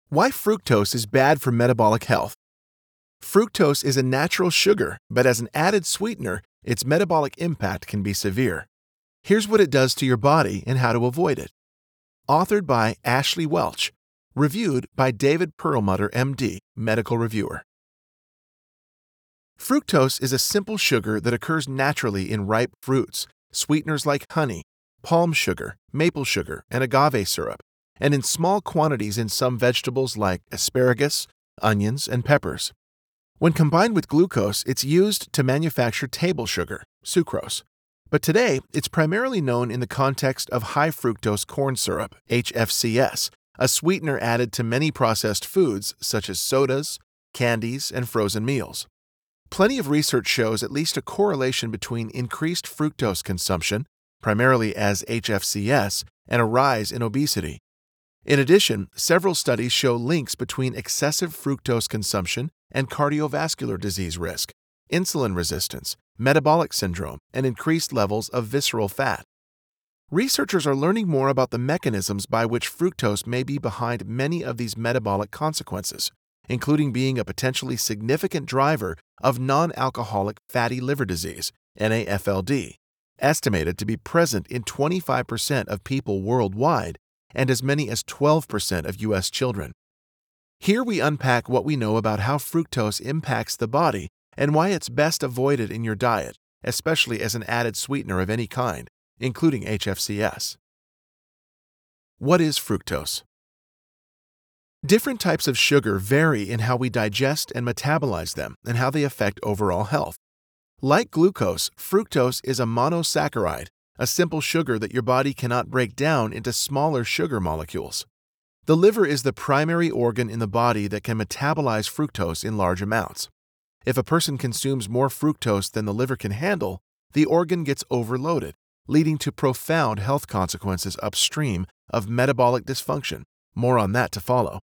Why fructose is bad for metabolic health. Fructose is a natural sugar, but as an added sweetener, its metabolic impact can be severe. Here's what it does to your body and how to avoid it. Authored by Ashley Welch. Reviewed by David Perlmutter, MD, medical reviewer. Fructose is a simple sugar that occurs naturally in ripe fruits, sweeteners like honey, palm sugar, maple sugar, and agave syrup, and in small quantities in some vegetables like asparagus, onions, and peppers. When combined with glucose, it's used to manufacture table sugar, sucrose. But today, it's primarily known in the context of high fructose corn syrup, HFCS, a sweetener added to many processed foods such as sodas, candies, and frozen meals. Plenty of research shows at least a correlation between increased fructose consumption, primarily as HFCS, and a rise in obesity. In addition, several studies show links between excessive fructose consumption and cardiovascular disease risk, insulin resistance, metabolic syndrome, and increased levels of visceral fat. Researchers are learning more about the mechanisms by which fructose may be behind many of these metabolic consequences, including being a potentially significant driver of non-alcoholic fatty liver disease, NAFLD, estimated to be present in 25% of people worldwide and as many as 12% of U.S. children. Here we unpack what we know about how fructose impacts the body and why it's best avoided in your diet, especially as an added sweetener of any kind, including HFCS. What is fructose? Different types of sugar vary in how we digest and metabolize them and how they affect overall health. Like glucose, fructose is a monosaccharide, a simple sugar that your body cannot break down into smaller sugar molecules. The liver is the primary organ in the body that can metabolize fructose in large amounts. If a person consumes more fructose than the liver can handle, the organ gets overloaded, leading to profound health consequences upstream of metabolic dysfunction. More on that to follow.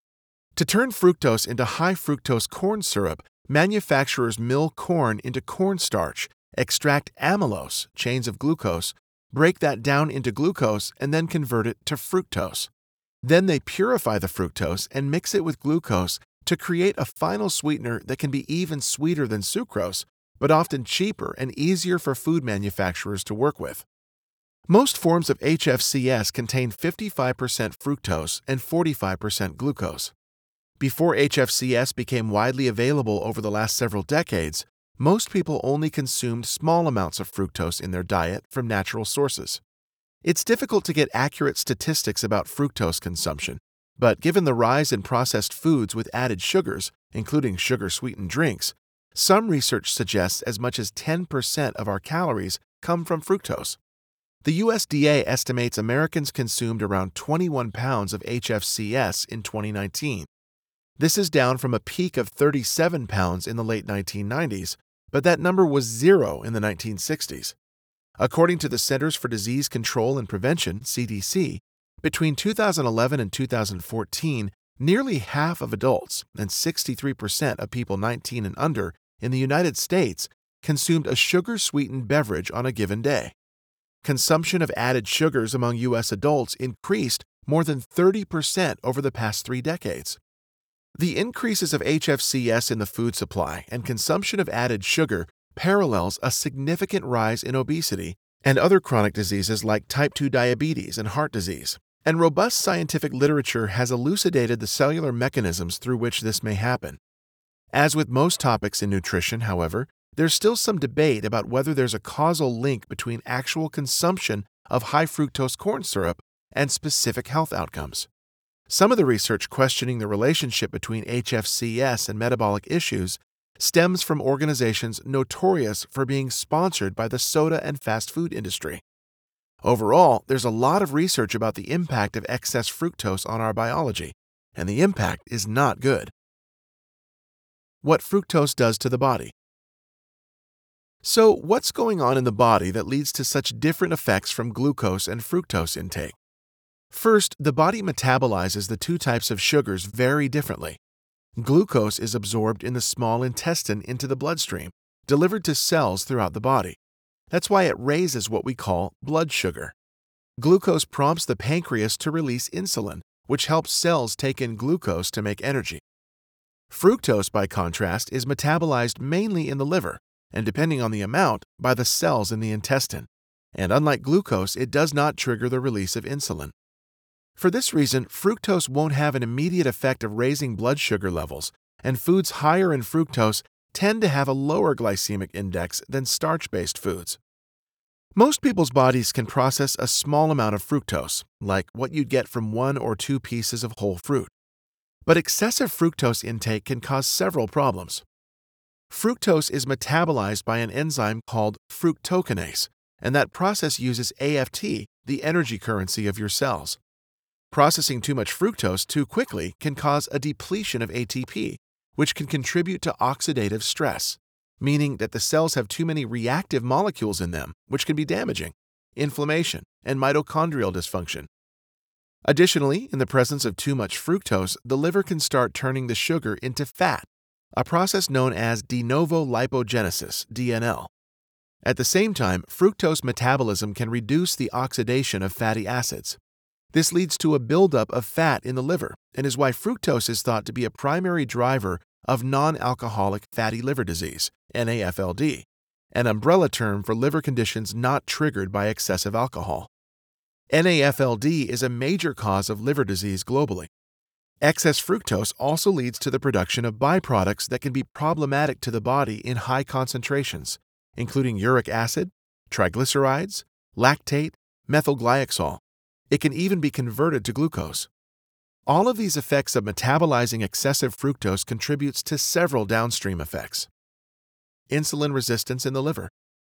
To turn fructose into high fructose corn syrup, manufacturers mill corn into cornstarch, extract amylose, chains of glucose, break that down into glucose, and then convert it to fructose. Then they purify the fructose and mix it with glucose to create a final sweetener that can be even sweeter than sucrose, but often cheaper and easier for food manufacturers to work with. Most forms of HFCS contain 55% fructose and 45% glucose. Before HFCS became widely available over the last several decades, most people only consumed small amounts of fructose in their diet from natural sources. It's difficult to get accurate statistics about fructose consumption, but given the rise in processed foods with added sugars, including sugar-sweetened drinks, some research suggests as much as 10% of our calories come from fructose. The USDA estimates Americans consumed around 21 pounds of HFCS in 2019. This is down from a peak of 37 pounds in the late 1990s, but that number was zero in the 1960s. According to the Centers for Disease Control and Prevention, CDC, between 2011 and 2014, nearly half of adults and 63% of people 19 and under in the United States consumed a sugar-sweetened beverage on a given day. Consumption of added sugars among U.S. adults increased more than 30% over the past 3 decades. The increases of HFCS in the food supply and consumption of added sugar parallels a significant rise in obesity and other chronic diseases like type 2 diabetes and heart disease, and robust scientific literature has elucidated the cellular mechanisms through which this may happen. As with most topics in nutrition, however, there's still some debate about whether there's a causal link between actual consumption of high fructose corn syrup and specific health outcomes. Some of the research questioning the relationship between HFCS and metabolic issues stems from organizations notorious for being sponsored by the soda and fast food industry. Overall, there's a lot of research about the impact of excess fructose on our biology, and the impact is not good. What fructose does to the body. So, what's going on in the body that leads to such different effects from glucose and fructose intake? First, the body metabolizes the two types of sugars very differently. Glucose is absorbed in the small intestine into the bloodstream, delivered to cells throughout the body. That's why it raises what we call blood sugar. Glucose prompts the pancreas to release insulin, which helps cells take in glucose to make energy. Fructose, by contrast, is metabolized mainly in the liver, and depending on the amount, by the cells in the intestine. And unlike glucose, it does not trigger the release of insulin. For this reason, fructose won't have an immediate effect of raising blood sugar levels, and foods higher in fructose tend to have a lower glycemic index than starch-based foods. Most people's bodies can process a small amount of fructose, like what you'd get from 1 or 2 pieces of whole fruit. But excessive fructose intake can cause several problems. Fructose is metabolized by an enzyme called fructokinase, and that process uses AFT, the energy currency of your cells. Processing too much fructose too quickly can cause a depletion of ATP, which can contribute to oxidative stress, meaning that the cells have too many reactive molecules in them, which can be damaging, inflammation, and mitochondrial dysfunction. Additionally, in the presence of too much fructose, the liver can start turning the sugar into fat, a process known as de novo lipogenesis, DNL. At the same time, fructose metabolism can reduce the oxidation of fatty acids. This leads to a buildup of fat in the liver and is why fructose is thought to be a primary driver of non-alcoholic fatty liver disease, NAFLD, an umbrella term for liver conditions not triggered by excessive alcohol. NAFLD is a major cause of liver disease globally. Excess fructose also leads to the production of byproducts that can be problematic to the body in high concentrations, including uric acid, triglycerides, lactate, methylglyoxal. It can even be converted to glucose. All of these effects of metabolizing excessive fructose contributes to several downstream effects. Insulin resistance in the liver.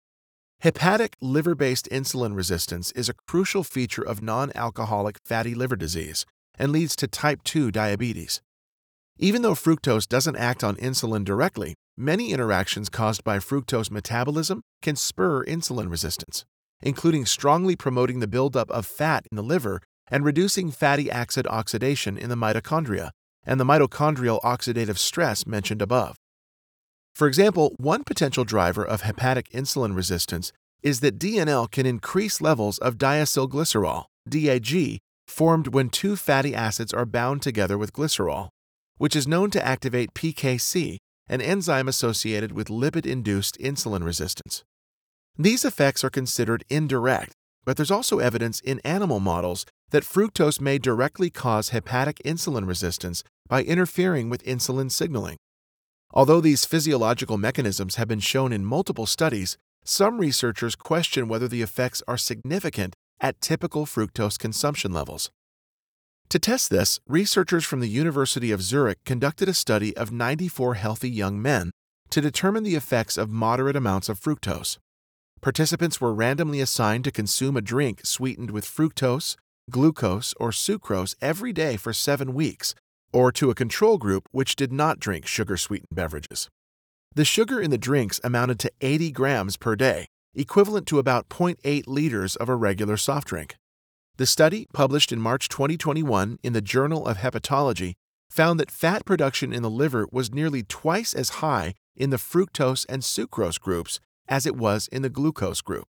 Hepatic liver-based insulin resistance is a crucial feature of non-alcoholic fatty liver disease and leads to type 2 diabetes. Even though fructose doesn't act on insulin directly, many interactions caused by fructose metabolism can spur insulin resistance, including strongly promoting the buildup of fat in the liver and reducing fatty acid oxidation in the mitochondria and the mitochondrial oxidative stress mentioned above. For example, one potential driver of hepatic insulin resistance is that DNL can increase levels of diacylglycerol, DAG, formed when 2 fatty acids are bound together with glycerol, which is known to activate PKC, an enzyme associated with lipid-induced insulin resistance. These effects are considered indirect, but there's also evidence in animal models that fructose may directly cause hepatic insulin resistance by interfering with insulin signaling. Although these physiological mechanisms have been shown in multiple studies, some researchers question whether the effects are significant at typical fructose consumption levels. To test this, researchers from the University of Zurich conducted a study of 94 healthy young men to determine the effects of moderate amounts of fructose. Participants were randomly assigned to consume a drink sweetened with fructose, glucose, or sucrose every day for 7 weeks, or to a control group which did not drink sugar-sweetened beverages. The sugar in the drinks amounted to 80 grams per day, equivalent to about 0.8 liters of a regular soft drink. The study, published in March 2021 in the Journal of Hepatology, found that fat production in the liver was nearly twice as high in the fructose and sucrose groups as it was in the glucose group.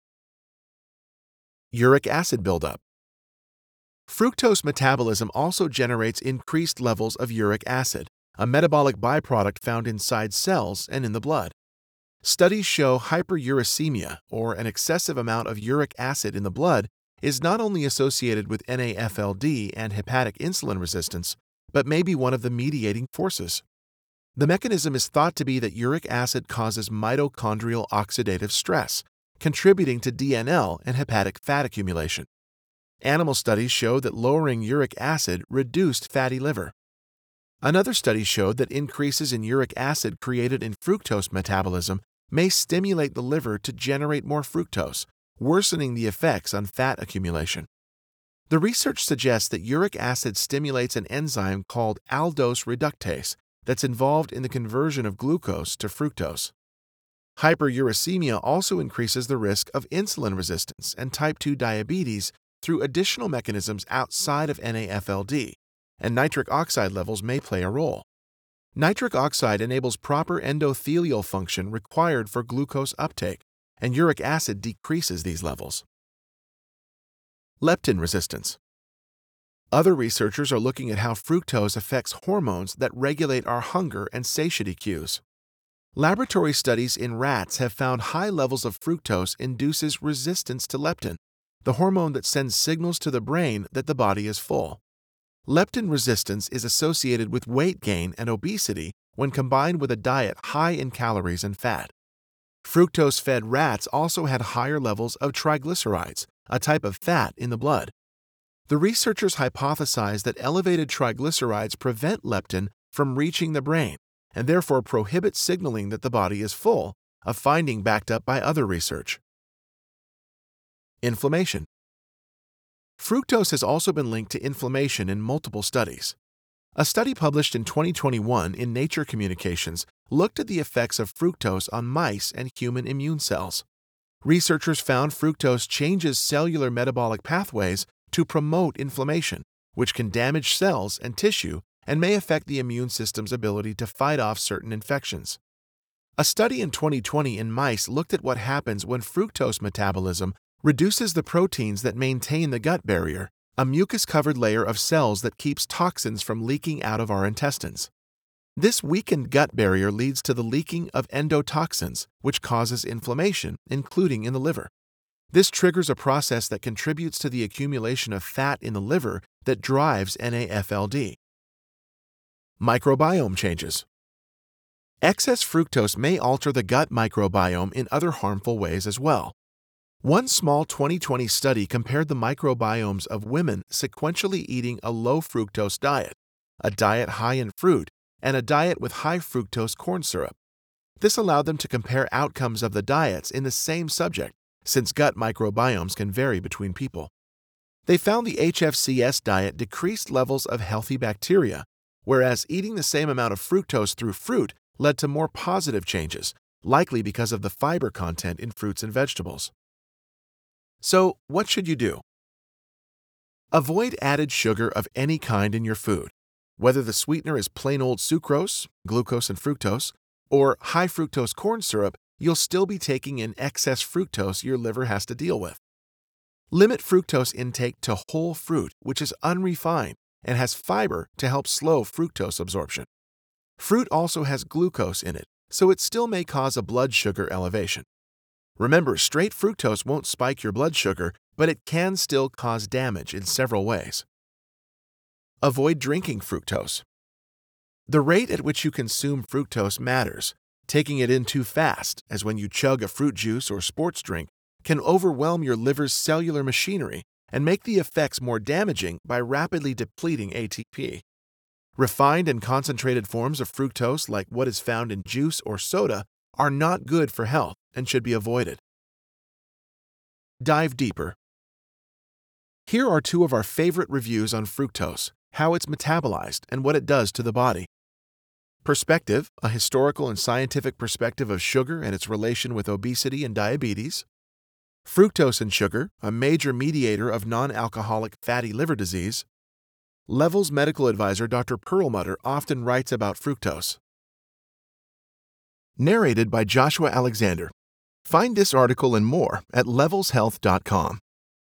Uric acid buildup. Fructose metabolism also generates increased levels of uric acid, a metabolic byproduct found inside cells and in the blood. Studies show hyperuricemia, or an excessive amount of uric acid in the blood, is not only associated with NAFLD and hepatic insulin resistance, but may be one of the mediating forces. The mechanism is thought to be that uric acid causes mitochondrial oxidative stress, contributing to DNL and hepatic fat accumulation. Animal studies showed that lowering uric acid reduced fatty liver. Another study showed that increases in uric acid created in fructose metabolism may stimulate the liver to generate more fructose, worsening the effects on fat accumulation. The research suggests that uric acid stimulates an enzyme called aldose reductase that's involved in the conversion of glucose to fructose. Hyperuricemia also increases the risk of insulin resistance and type 2 diabetes through additional mechanisms outside of NAFLD, and nitric oxide levels may play a role. Nitric oxide enables proper endothelial function required for glucose uptake, and uric acid decreases these levels. Leptin resistance. Other researchers are looking at how fructose affects hormones that regulate our hunger and satiety cues. Laboratory studies in rats have found high levels of fructose induces resistance to leptin, the hormone that sends signals to the brain that the body is full. Leptin resistance is associated with weight gain and obesity when combined with a diet high in calories and fat. Fructose-fed rats also had higher levels of triglycerides, a type of fat in the blood. The researchers hypothesized that elevated triglycerides prevent leptin from reaching the brain and therefore prohibit signaling that the body is full, a finding backed up by other research. Inflammation. Fructose has also been linked to inflammation in multiple studies. A study published in 2021 in Nature Communications looked at the effects of fructose on mice and human immune cells. Researchers found fructose changes cellular metabolic pathways to promote inflammation, which can damage cells and tissue and may affect the immune system's ability to fight off certain infections. A study in 2020 in mice looked at what happens when fructose metabolism reduces the proteins that maintain the gut barrier, a mucus-covered layer of cells that keeps toxins from leaking out of our intestines. This weakened gut barrier leads to the leaking of endotoxins, which causes inflammation, including in the liver. This triggers a process that contributes to the accumulation of fat in the liver that drives NAFLD. Microbiome changes. Excess fructose may alter the gut microbiome in other harmful ways as well. One small 2020 study compared the microbiomes of women sequentially eating a low fructose diet, a diet high in fruit, and a diet with high fructose corn syrup. This allowed them to compare outcomes of the diets in the same subject, since gut microbiomes can vary between people. They found the HFCS diet decreased levels of healthy bacteria, whereas eating the same amount of fructose through fruit led to more positive changes, likely because of the fiber content in fruits and vegetables. So, what should you do? Avoid added sugar of any kind in your food. Whether the sweetener is plain old sucrose, glucose and fructose, or high fructose corn syrup, you'll still be taking in excess fructose your liver has to deal with. Limit fructose intake to whole fruit, which is unrefined and has fiber to help slow fructose absorption. Fruit also has glucose in it, so it still may cause a blood sugar elevation. Remember, straight fructose won't spike your blood sugar, but it can still cause damage in several ways. Avoid drinking fructose. The rate at which you consume fructose matters. Taking it in too fast, as when you chug a fruit juice or sports drink, can overwhelm your liver's cellular machinery and make the effects more damaging by rapidly depleting ATP. Refined and concentrated forms of fructose, like what is found in juice or soda, are not good for health and should be avoided. Dive deeper. Here are two of our favorite reviews on fructose, how it's metabolized, and what it does to the body. Perspective, a historical and scientific perspective of sugar and its relation with obesity and diabetes. Fructose in sugar, a major mediator of non-alcoholic fatty liver disease. Levels medical advisor Dr. Perlmutter often writes about fructose. Narrated by Joshua Alexander. Find this article and more at levelshealth.com.